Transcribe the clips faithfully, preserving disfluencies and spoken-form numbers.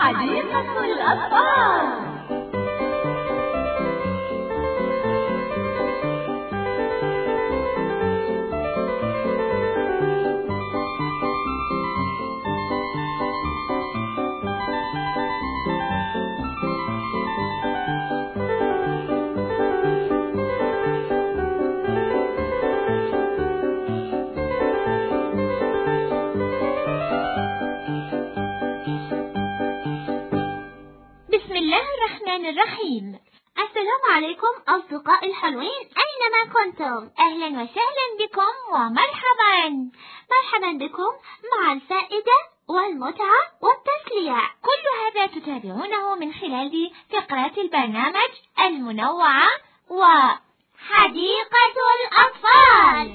حديقة الأطفال. بسم الله الرحمن الرحيم. السلام عليكم أصدقائي الحلوين أينما كنتم، أهلا وسهلا بكم ومرحبا مرحبا بكم مع الفائدة والمتعة والتسلية. كل هذا تتابعونه من خلال فقرات البرنامج المنوعة وحديقة الأطفال.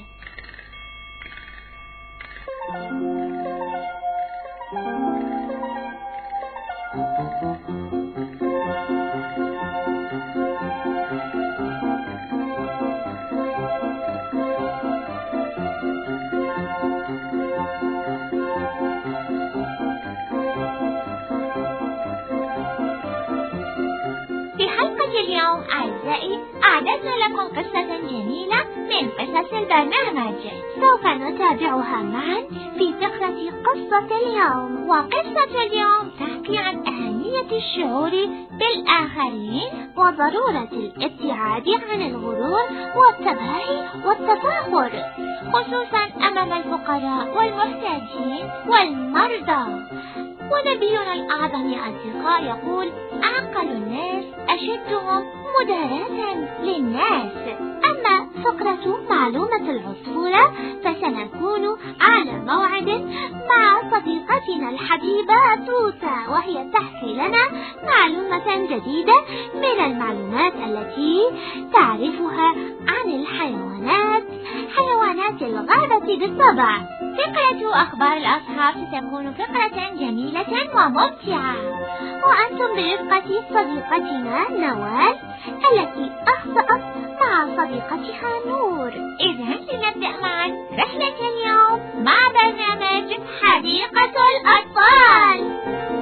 في حلقة اليوم أعزائي أعددنا لكم قصة جميلة من قصص البرنامج سوف نتابعها معا في فقرة قصة اليوم. وقصة اليوم تحكي عن أهمية الشعور بالآخرين وضرورة الابتعاد عن الغرور والتباهي والتفاخر، خصوصا أمام الفقراء والمحتاجين والمرضى. ونبينا الأعظم أصدقاء يقول: أعقل الناس أشدهم مداراة للناس. أما فقرة معلومة العصفورة فسنكون على موعد مع صديقتنا الحبيبة توتا، وهي تحكي لنا معلومة جديدة من المعلومات التي تعرفها عن الحيوانات حيوانات الغابة بالطبع. فقرة أخبار الأصحاب ستكون فقرة جميلة وممتعة، وأنتم برفقة صديقتنا نوال التي أخطأت مع صديقتها نور. إذن لنبدأ معا رحلة اليوم مع برنامج حديقة الأطفال.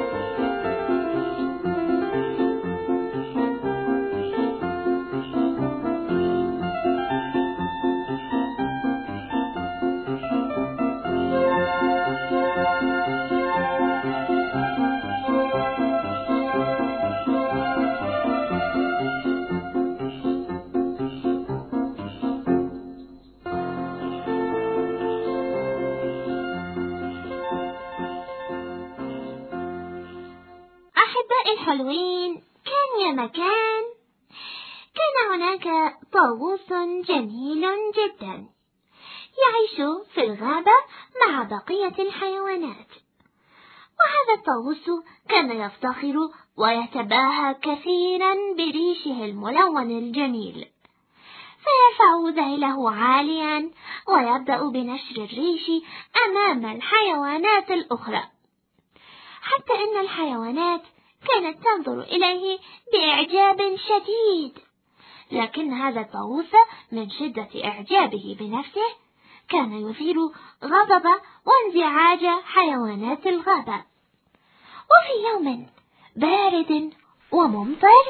الحلوين، كان يا مكان كان هناك طاووس جميل جدا يعيش في الغابة مع بقية الحيوانات. وهذا الطاووس كان يفتخر ويتباهى كثيرا بريشه الملون الجميل، فيرفع ذيله عاليا ويبدأ بنشر الريش أمام الحيوانات الأخرى، حتى إن الحيوانات كانت تنظر إليه بإعجاب شديد. لكن هذا الطاووس من شدة إعجابه بنفسه كان يثير غضب وانزعاج حيوانات الغابة. وفي يوم بارد وممطر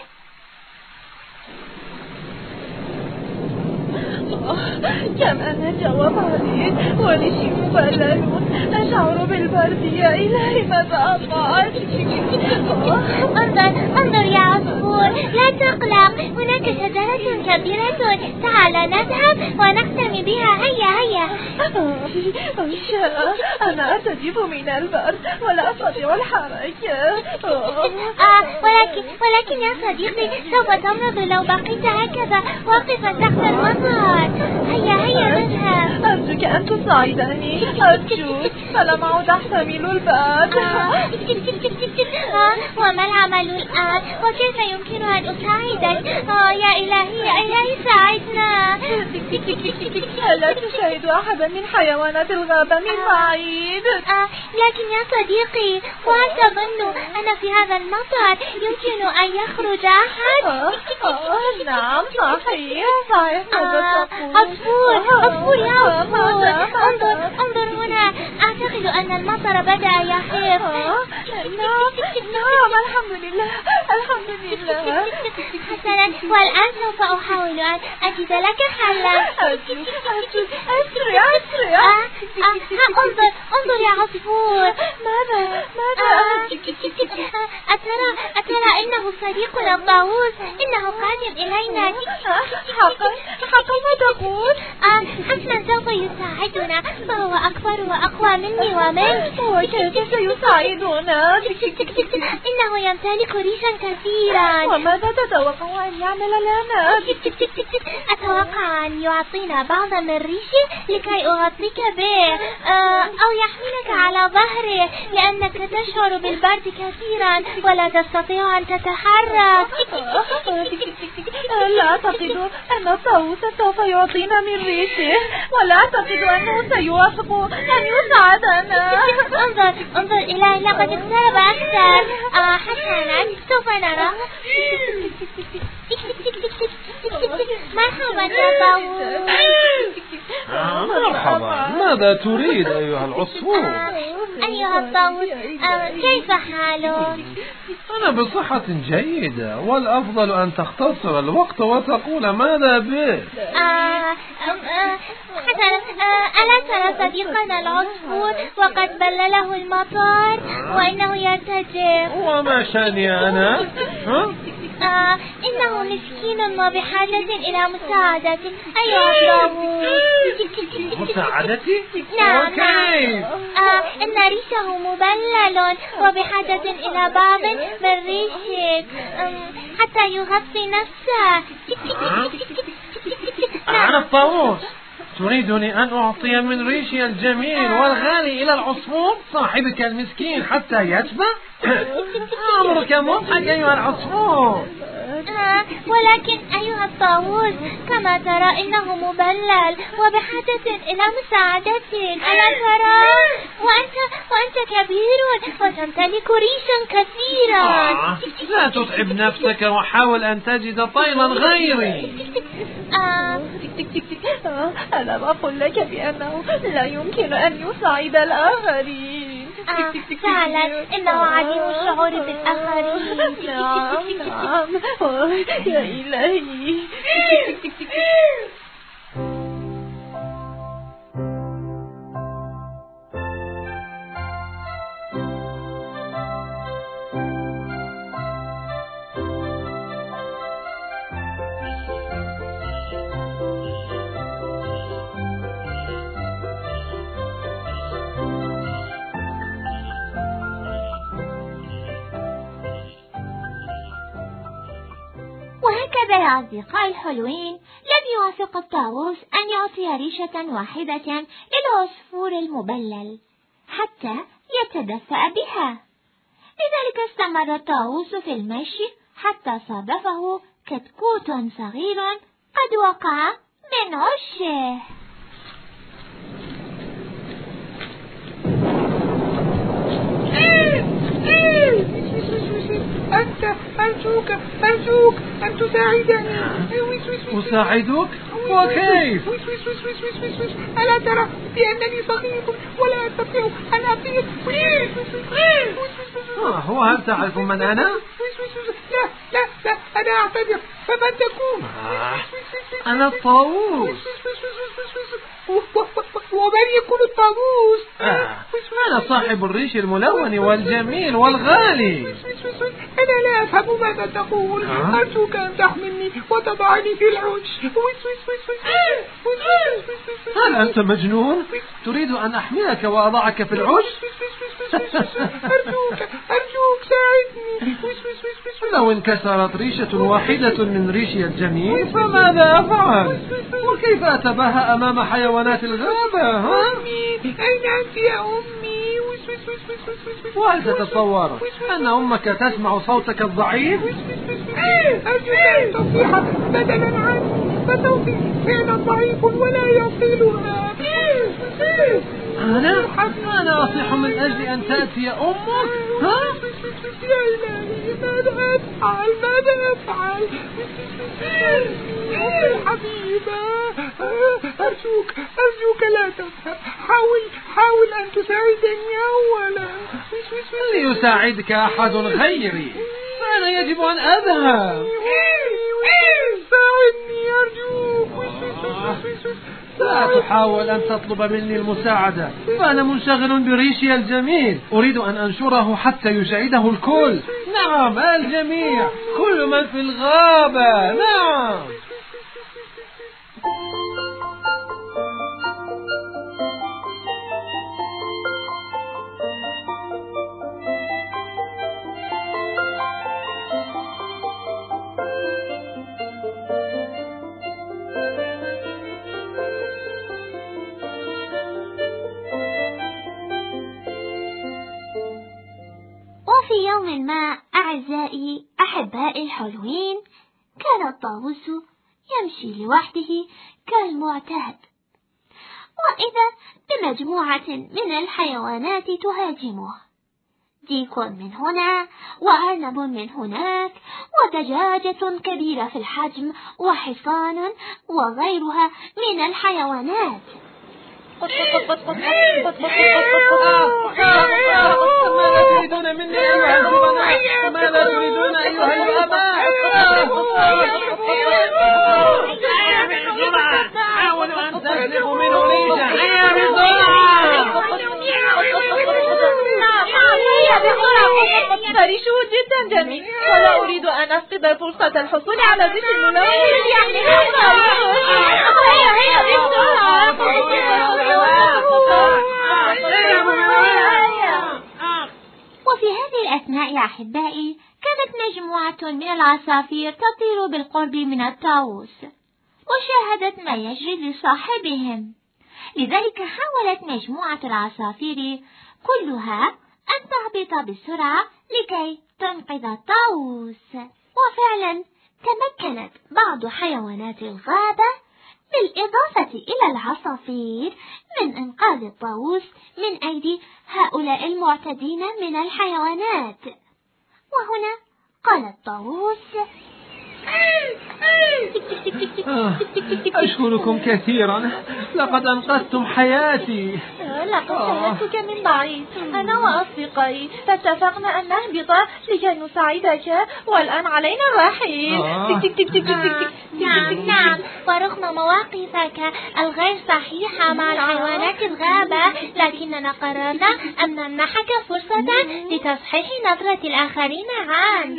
كم أنا جو بارد وريشي مبلل، أشعر بالبرد. يا إلهي ماذا أفعل؟ انظر انظر يا عصفور، لا تقلق، هناك شجرة كبيرة، تعال نذهب ونحتمي بها. هيا هيا. أشياء، أنا أستجيب من البرد ولا أستطيع الحركة. آه ولكن ولكن يا صديقي سوف تمرض لو بقيت هكذا واقفا تحت المطر. هيا هيا نذهب. أرجوك أن تساعدني، أرجوك، فلم أعد أحتمل البرد. آه وما العمل الآن؟ وكيف يمكن أن أساعدك؟ آه يا إلهي يا إلهي ساعدنا. ألا تشاهد أحدا من حيوانات الغابة من بعيد؟ آه لكن يا صديقي، وهل تظن أن في هذا المطر يمكن أن يخرج أحد؟ آه آه نعم صحيح صحيح. آه عصفور عصفور يا عصفور، انظر انظر هنا، أعتقد أعتقد أن المطر بدأ يخف. نعم نعم الحمد لله الحمد لله. حسنا، والآن سوف أحاول أن أجد لك حلا. أسرع أسرع. انظر انظر يا عصفور. ماذا ماذا؟ أترى أترى إنه صديقنا الطاووس، إنه قادم إلينا. حقا حقا ما تقول؟ حسنا، سوف يساعدنا، فهو أكبر وأقوى مني ومنك. وكيف سيساعدنا؟ إنه يمتلك ريشا كثيرا. وماذا تتوقع أن يعمل لنا؟ أتوقع أن يعطينا بعضا من ريشه لكي أغطيك به، أو يحملك على ظهره لأنك تشعر بالبرد كثيرا ولا تستطيع أن تتحرك. لا أعتقد أن الطاووس سوف يعطينا من ريشه، ولا أعتقد أنه سيوافق أن يساعدنا. انظر انظر إلهي، لقد اقترب أكثر. آه حسنا، سوف نرى. مرحبا يا طاووس. مرحبا، ماذا تريد أيها العصفور؟ أيها الطاووس، كيف حالك؟ أنا بصحة جيدة، والأفضل أن تختصر الوقت وتقول ماذا بك. حسنا، ألا ترى صديقنا العصفور وقد بلله المطر وإنه يرتجف؟ وما شأني أنا؟ ها؟ آه إنه مسكين وبحاجة إلى مساعدة أيها الطاووس. مساعدتي؟ نعم وكيف؟ آه إن ريشه مبلل وبحاجة إلى بعض من ريشك حتى يغطي نفسه. أنا الطاووس، تريدني أن أعطي من ريشي الجميل والغالي إلى العصفور صاحبك المسكين حتى يشبع؟ أمرك مضحك أيها العصفور. آه ولكن أيها الطاووس، كما ترى إنه مبلل وبحاجة إلى مساعدة، ألا ترى؟ وأنت وأنت كبير وتمتلك ريشا كثيرا. آه. لا تتعب نفسك وحاول أن تجد طيرا غيري. آه. ألم أقل لك بأنه لا يمكن أن يساعد الآخرين؟ آه فعلا إنه عديم الشعور بالآخرين. نعم نعم يا إلهي. وهكذا يا أصدقائي الحلوين، لم يوافق الطاووس أن يعطي ريشة واحدة للعصفور المبلل حتى يتدفأ بها. لذلك استمر الطاووس في المشي حتى صادفه كتكوت صغير قد وقع من عشه. أنت أرجوك أرجوك أن تساعدني. أساعدك؟ وكيف؟ ألا ترى بأنني صغير ولا أستطيع أن أطير؟ هو هل تعرف من أنا؟ لا لا لا أنا أعتذر، فمن تكون؟ آه. أنا الطاووس. ومن يكون الطاووس؟ آه. أنا صاحب الريش الملون والجميل والغالي. أنا لا أفهم ماذا تقول. آه. أرجوك أن تحملني وتضعني في العش. هل أنت مجنون؟ تريد أن أحملك وأضعك في العش؟ أرجوك أرجوك ساعدني. لو انكسرت ريشة واحدة من ريشي الجميل فماذا أفعل؟ وكيف أتباهى أمام حيوانات الغابة؟ ها؟ أمي، أين أنت يا أمي؟ وهل تتصور أن أمك تسمع صوتك الضعيف؟ أرجوك أن تصيح بدلا عني، فصوتي فعلا ضعيف ولا يصلها. أنا؟ أنا أصيح من أجل أن تأتي أمك؟ ها؟ يا إلهي ماذا أفعل ماذا أفعل أمي الحبيبة أرجوك أرجوك لا تذهب حاول حاول أن تساعدني أولا. ليساعدك أحد غيري فأنا يجب أن أذهب. ساعدني أرجوك. لا تحاول أن تطلب مني المساعدة فأنا منشغل بريشي الجميل أريد أن أنشره حتى يشاهده الكل. نعم الجميع كل من في الغابة. نعم وفي يوم ما أعزائي أحبائي الحلوين كان الطاووس يمشي لوحده كالمعتاد وإذا بمجموعة من الحيوانات تهاجمه ديك من هنا وأرنب من هناك ودجاجة كبيرة في الحجم وحصان وغيرها من الحيوانات. ماذا تريدون مني أيها الجبناء؟ ماذا تريدون أيها الآباء؟ حاولوا أن تسلبوا منه ريشا. هيا بسرعة. فريشه جدا جميل ولا أريد أن أفقد فرصة الحصول على ذكر الملون. وفي هذه الأثناء يا أحبائي كانت مجموعة من العصافير تطير بالقرب من الطاووس وشاهدت ما يجري لصاحبهم، لذلك حاولت مجموعة العصافير كلها أن تهبط بسرعة لكي تنقذ الطاووس. وفعلا تمكنت بعض حيوانات الغابة بالإضافة إلى العصافير من إنقاذ الطاووس من أيدي هؤلاء المعتدين من الحيوانات. وهنا قال الطاووس: أشكركم كثيرا، لقد أنقذتم حياتي. لقد سألتك من بعيد، أنا وأصدقائي فاتفقنا أن نهبط لكي نساعدك والآن علينا الرحيل. نعم نعم، ورغم مواقفك الغير صحيحة مع الحيوانات الغابة لكننا قررنا أن نمنحك فرصة لتصحيح نظرة الآخرين عنك.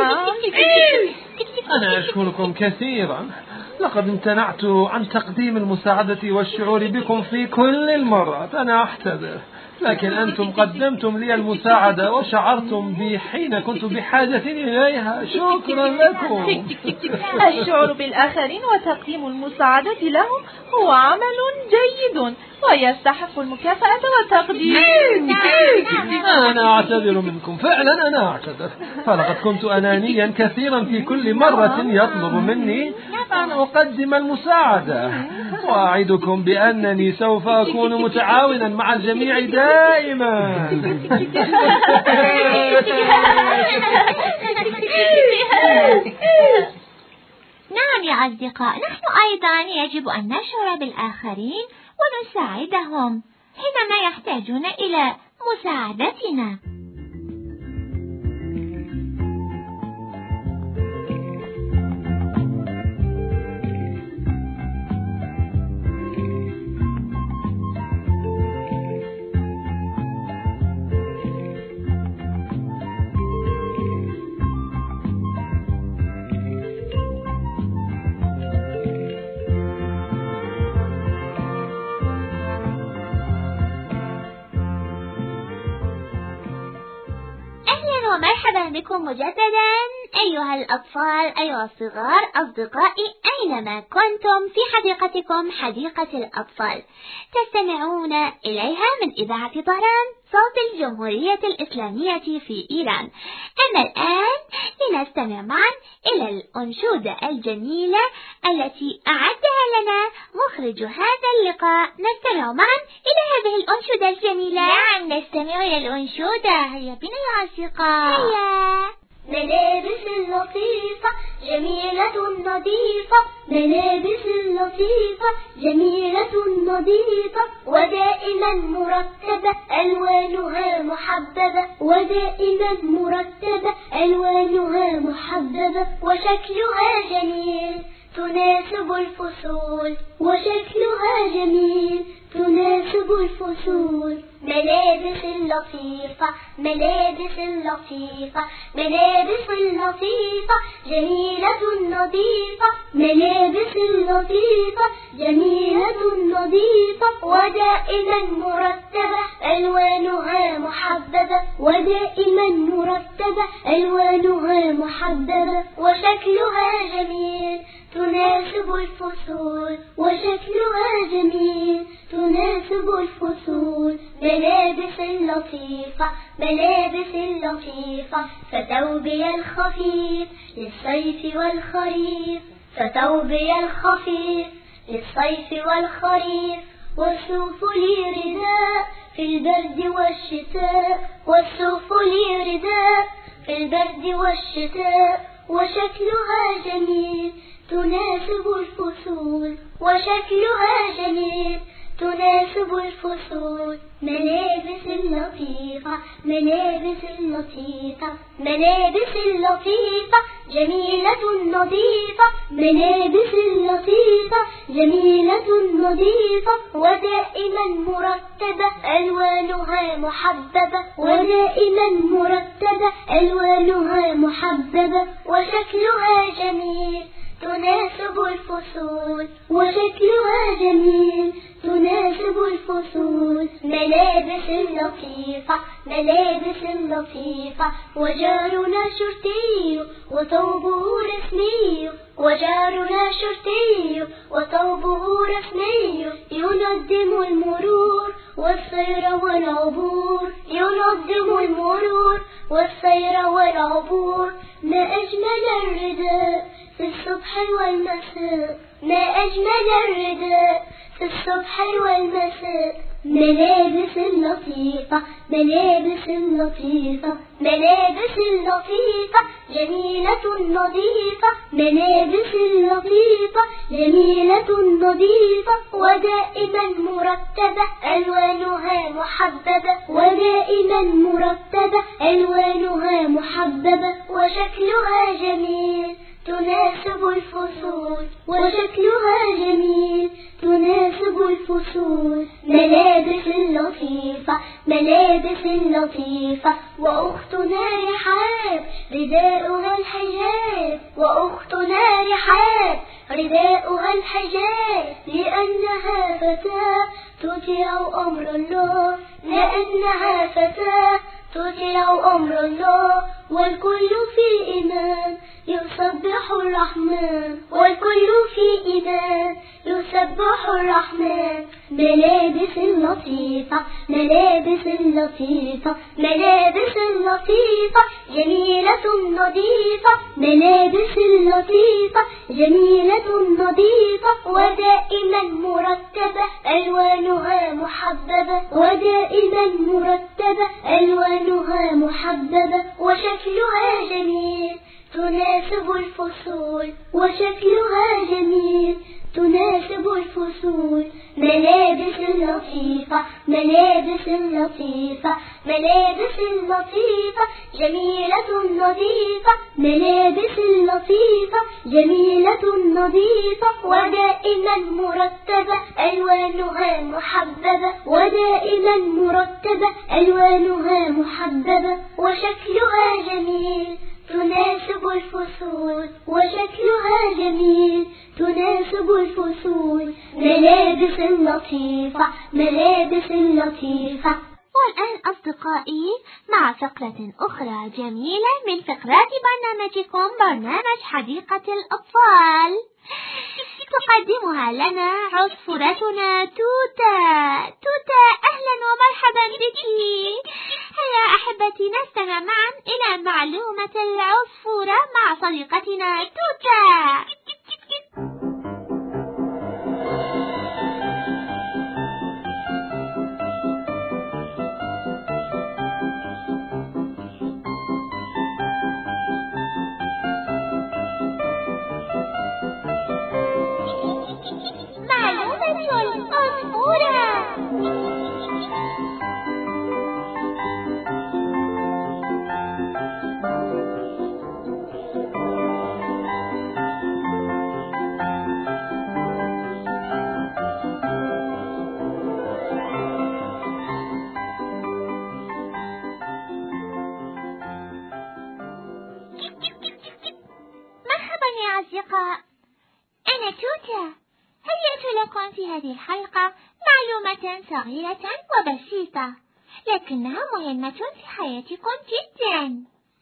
أنا أشكركم كثيرا، لقد امتنعت عن تقديم المساعدة والشعور بكم في كل المرات، أنا أعتذر، لكن أنتم قدمتم لي المساعدة وشعرتم بي حين كنت بحاجة إليها. شكرا لكم. الشعور بالآخرين وتقديم المساعدة لهم هو عمل جيد ويستحق المكافأة والتقدير. أنا أعتذر منكم، فعلا أنا أعتذر، فلقد كنت أنانيا كثيرا في كل مرة يطلب مني أن أقدم المساعدة، وأعدكم بأنني سوف أكون متعاونا مع الجميع دائما. نعم يا أصدقاء، نحن أيضا يجب أن نشعر بالآخرين ونساعدهم حينما يحتاجون إلى مساعدتنا. ومرحبا بكم مجددا أيها الأطفال، أيها الصغار، أصدقائي، أينما كنتم في حديقتكم حديقة الأطفال تستمعون إليها من إذاعة طهران صوت الجمهورية الإسلامية في إيران. أما الآن لنستمع معا إلى الأنشودة الجميلة التي أعدها لنا مخرج هذا اللقاء. نستمع معا إلى هذه الأنشودة الجميلة. نعم، نستمع إلى الأنشودة. هيا بنا يا أصدقاء. هيا. ملابس لطيفة جميلة نظيفة، ملابس لطيفة جميلة نظيفة، ودائما مرتبة ألوانها محببة، ودائما مرتبة ألوانها محببة، وشكلها جميل تناسب الفصول، وشكلها جميل تناسب الفصول. ملابس لطيفة ملابس لطيفة ملابس لطيفة جميلة نظيفة، ملابس لطيفة جميلة نظيفة، ودائما مرتبة ألوانها محببة، ودائما مرتبة ألوانها محببة، وشكلها جميل تناسب الفصول، وشكلها جميل تناسب الفصول. ملابس لطيفة ملابس لطيفة، فثوبي الخفيف للصيف والخريف، فثوبي الخفيف للصيف والخريف، والصوف لي رداء في البرد والشتاء، والصوف لي رداء في البرد والشتاء، وشكلها جميل تناسب الفصول، وشكلها جميل تناسب الفصول. ملابس لطيفة ملابس لطيفة ملابس لطيفة جميلة نظيفة، ملابس لطيفة جميلة نظيفة، ودائما مرتبة ألوانها محببة، ودائما مرتبة ألوانها محببة، وشكلها جميل تناسب الفصول، وشكلها جميل تناسب الفصول. ملابس لطيفة ملابس لطيفة، وجارنا شرطي وثوبه رسمي، وجارنا شرطي وثوبه رسمي، ينظم المرور والسير والعبور، ينظم المرور والسير والعبور. ما أجمل الرداء في الصبح والمساء، ما أجمل الرداء في الصبح والمساء. ملابس لطيفة ملابس لطيفة ملابس لطيفة جميلة نظيفة، ملابس لطيفة جميلة نظيفة، ودائما مرتبة ألوانها محببة، ودائما مرتبة ألوانها محببة، وشكلها جميل تناسب الفصول، وشكلها جميل تناسب الفصول. ملابس لطيفة ملابس لطيفة، وأختنا رحاب رداؤها الحجاب، وأختنا رحاب رداؤها الحجاب، لأنها فتاة تطيع أمر الله، لأنها فتاة تطيع أمر الله، والكل في إيمان يسبح الرحمن، والكل في إيمان يسبح الرحمن. ملابس لطيفة ملابس لطيفة ملابس لطيفة جميلة نظيفة، ملابس لطيفة جميلة نظيفة، ودائما مرتبة ألوانها محببة، ودائما مرتبة ألوانها محببة، وشكلها جميل تناسب الفصول، وشكلها جميل تناسب الفصول. ملابس لطيفة ملابس لطيفة ملابس لطيفة جميلة نظيفة، ملابس لطيفة جميلة نظيفة، ودائما مرتبة ألوانها محببة، ودائما مرتبة ألوانها محببة، وشكلها جميل تناسب الفصول، وشكلها جميل تناسب الفصول. ملابس لطيفة ملابس لطيفة. والآن أصدقائي مع فقرة أخرى جميلة من فقرات برنامجكم برنامج حديقة الأطفال، تقدمها لنا عصفورتنا توتا. توتا أهلا ومرحبا بك. هيا أحبتي نستمع معا إلى معلومة العصفورة مع صديقتنا توتا. أصدقاء، أنا توتا. هيأت لكم في هذه الحلقة معلومة صغيرة وبسيطة لكنها مهمة في حياتكم جدا.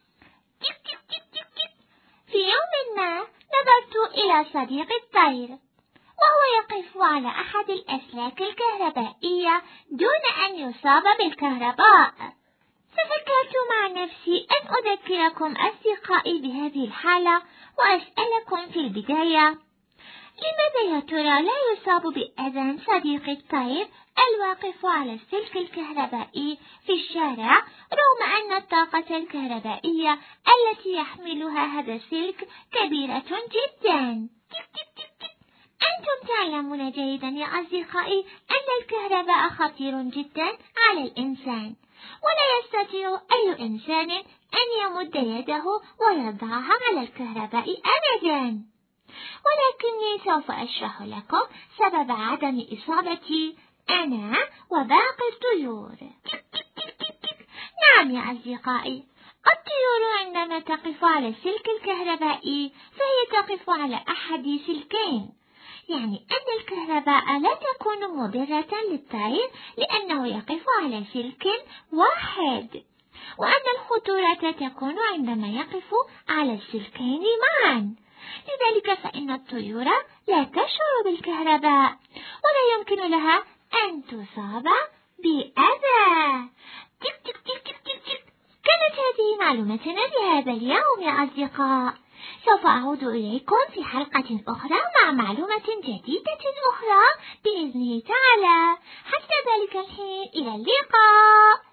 في يوم ما نظرت إلى صديق الطير وهو يقف على أحد الأسلاك الكهربائية دون أن يصاب بالكهرباء. ففكرت مع نفسي أن أذكركم أصدقائي بهذه الحالة وأسألكم في البداية: لماذا يا ترى لا يصاب بأذى صديق الطير الواقف على السلك الكهربائي في الشارع رغم أن الطاقة الكهربائية التي يحملها هذا السلك كبيرة جدا؟ أنتم تعلمون جيدا يا أصدقائي أن الكهرباء خطير جدا على الإنسان، ولا يستطيع أي إنسان أن يمد يده ويضعها على الكهرباء أبدا. ولكني سوف أشرح لكم سبب عدم إصابتي أنا وباقي الطيور. نعم يا أصدقائي، الطيور عندما تقف على السلك الكهربائي فهي تقف على أحد سلكين، يعني أن الكهرباء لا تكون مضرة للطير لأنه يقف على سلك واحد، وأن الخطورة تكون عندما يقف على السلكين معا. لذلك فإن الطيور لا تشعر بالكهرباء ولا يمكن لها أن تصاب بأذى. كانت هذه معلومتنا لهذا اليوم يا أصدقاء. سوف أعود إليكم في حلقة أخرى مع معلومة جديدة أخرى بإذنه تعالى. حتى ذلك الحين، إلى اللقاء.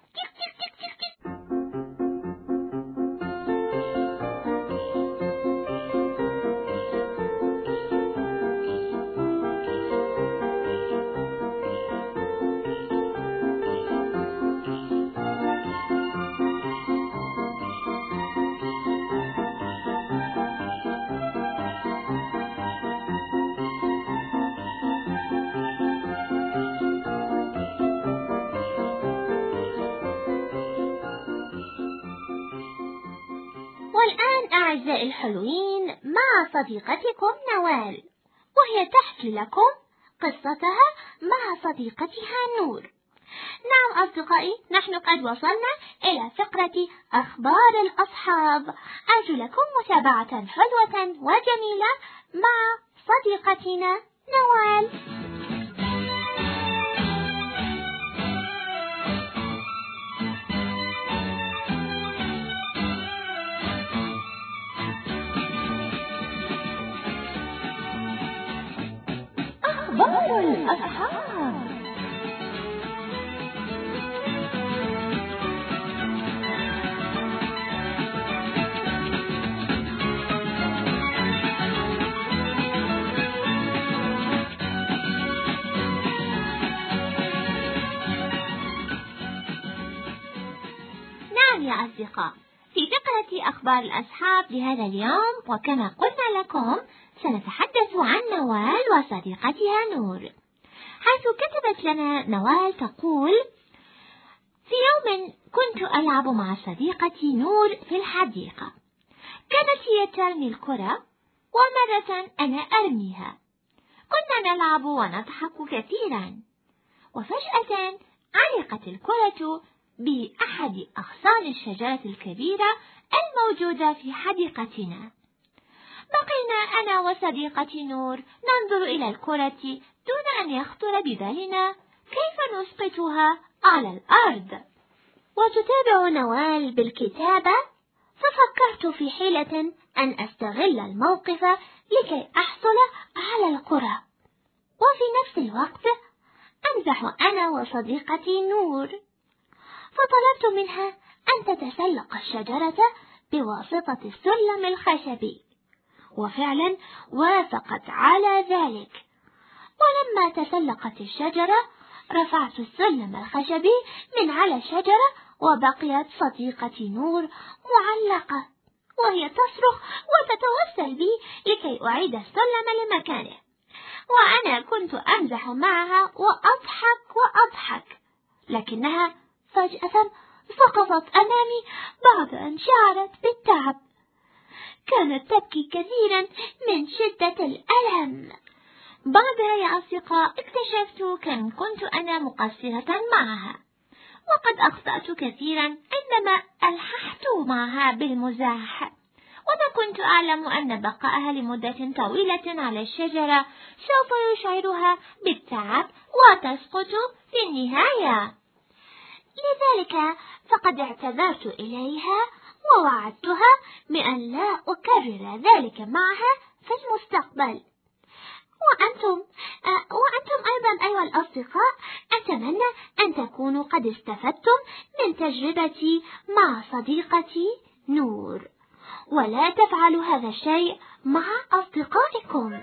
والآن أعزائي الحلوين مع صديقتكم نوال، وهي تحكي لكم قصتها مع صديقتها نور. نعم أصدقائي، نحن قد وصلنا إلى فقرة أخبار الأصحاب. أرجو لكم متابعة حلوة وجميلة مع صديقتنا نوال. أخبار الأصحاب. نعم يا أصدقاء، في فقرة أخبار الأصحاب لهذا اليوم وكما قلنا لكم سنتحدث عن نوال وصديقتها نور، حيث كتبت لنا نوال تقول: في يوم كنت ألعب مع صديقتي نور في الحديقة، كانت هي ترمي الكرة ومرة أنا أرميها، كنا نلعب ونضحك كثيرا، وفجأة علقت الكرة بأحد أغصان الشجرة الكبيرة الموجودة في حديقتنا. بقينا أنا وصديقتي نور ننظر إلى الكرة دون أن يخطر ببالنا كيف نسقطها على الأرض. وتتابع نوال بالكتابة، ففكرت في حيلة أن أستغل الموقف لكي أحصل على الكرة، وفي نفس الوقت أمزح أنا وصديقتي نور. فطلبت منها أن تتسلق الشجرة بواسطة السلم الخشبي، وفعلا وافقت على ذلك. ولما تسلقت الشجرة رفعت السلم الخشبي من على الشجرة، وبقيت صديقتي نور معلقة وهي تصرخ وتتوسل بي لكي أعيد السلم لمكانه، وأنا كنت أمزح معها وأضحك وأضحك، لكنها فجأة سقطت أمامي بعد أن شعرت بالتعب. كانت تبكي كثيرا من شدة الألم. بعدها يا أصدقاء اكتشفت كم كنت أنا مقصرة معها، وقد أخطأت كثيرا عندما ألححت معها بالمزاح، وما كنت أعلم أن بقائها لمدة طويلة على الشجرة سوف يشعرها بالتعب وتسقط في النهاية. لذلك فقد اعتذرت إليها ووعدتها بأن لا أكرر ذلك معها في المستقبل. وأنتم وأنتم أيضا أيها الأصدقاء، أتمنى أن تكونوا قد استفدتم من تجربتي مع صديقتي نور، ولا تفعلوا هذا الشيء مع أصدقائكم.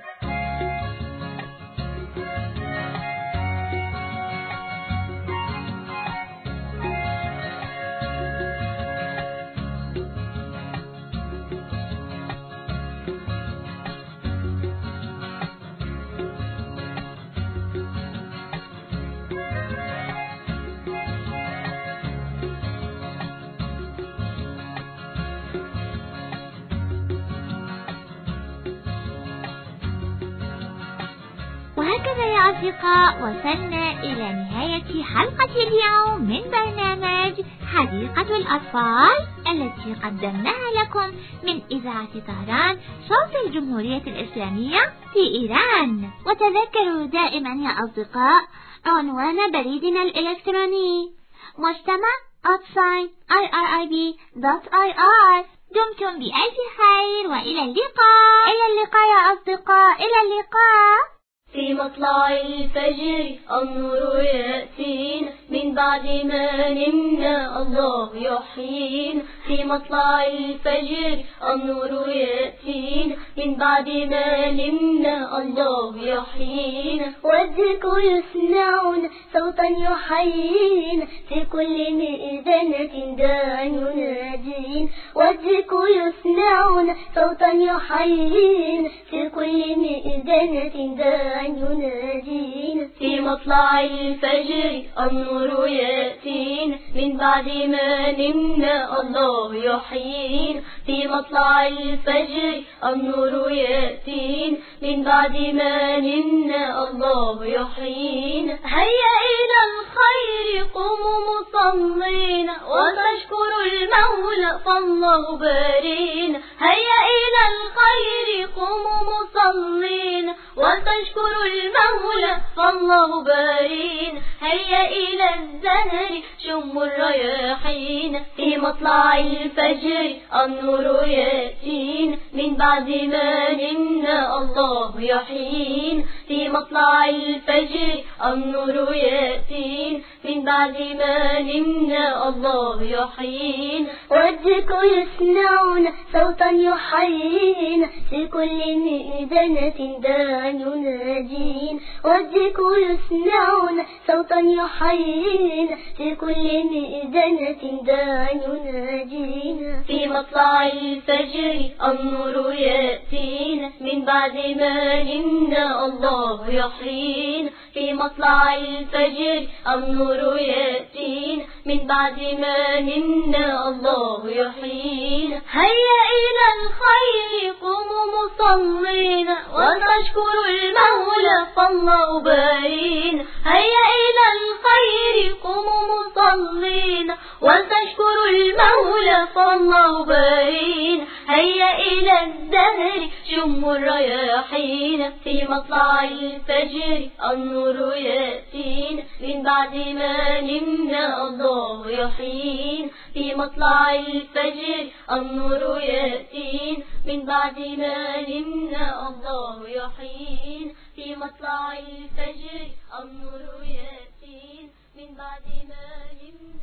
وهكذا يا أصدقاء وصلنا إلى نهاية حلقة اليوم من برنامج حديقة الأطفال التي قدمناها لكم من إذاعة طهران صوت الجمهورية الإسلامية في إيران. وتذكروا دائما يا أصدقاء عنوان بريدنا الإلكتروني مجتمع أوتساين آي آر آي بي دوت آي آر. دمتم بألف خير وإلى اللقاء. إلى اللقاء يا أصدقاء، إلى اللقاء. في مطلع الفجر النور يأتينا من بعد ما نمنا الله يحيينا. في مطلع الفجر النور يأتينا من بعد ما نمنا الله يحيينا. والذكر يسمعنا صوتا يحيينا في كل مئذنة داع ينادينا. والذكر يسمعنا صوتا يحيينا في كل مئذنة داع ينادينا. في مطلع الفجر النور يأتينا من بعد ما نمنا الله يحيينا. في مطلع الفجر النور يأتينا من بعد ما نمنا الله يحيينا. هيا إلى الخير قوموا مصلين وتشكروا المولى فالله بارينا. هيا إلى الخير قوموا مصلين وتشكروا المولى فالله بارين. هيا إلى الزهر شموا الرياحين. في مطلع الفجر النور يأتينا من بعد ما نمنا الله يحيينا. في مطلع الفجر النور يأتينا من بعد ما نمنا الله يحيينا. والذكر يسمعنا صوتا يحيينا في كل مئذنة داع ينادينا. والذكر يسمعنا صوتا يحيينا في كل مئذنة داع ينادينا. في مطلع الفجر النور يأتينا من بعد ما نمنا الله يحيينا. في مطلع الفجر النور يأتينا من بعد ما نمنا الله يحيينا. هيا إلى الخير قوموا مصلين ونشكر المولى فالله بارينا. هيا إلى الخير قوموا مصلين ونشكر المولى فالله بارينا. هيا إلى الدهر شموا الرياحين في مطلع الفجر النور يأتينا من بعد ما نمنا الله يحيينا. في مطلع الفجر النور يأتينا من بعد ما نمنا الله يحيينا. في مطلع الفجر النور يأتينا من بعد ما نمنا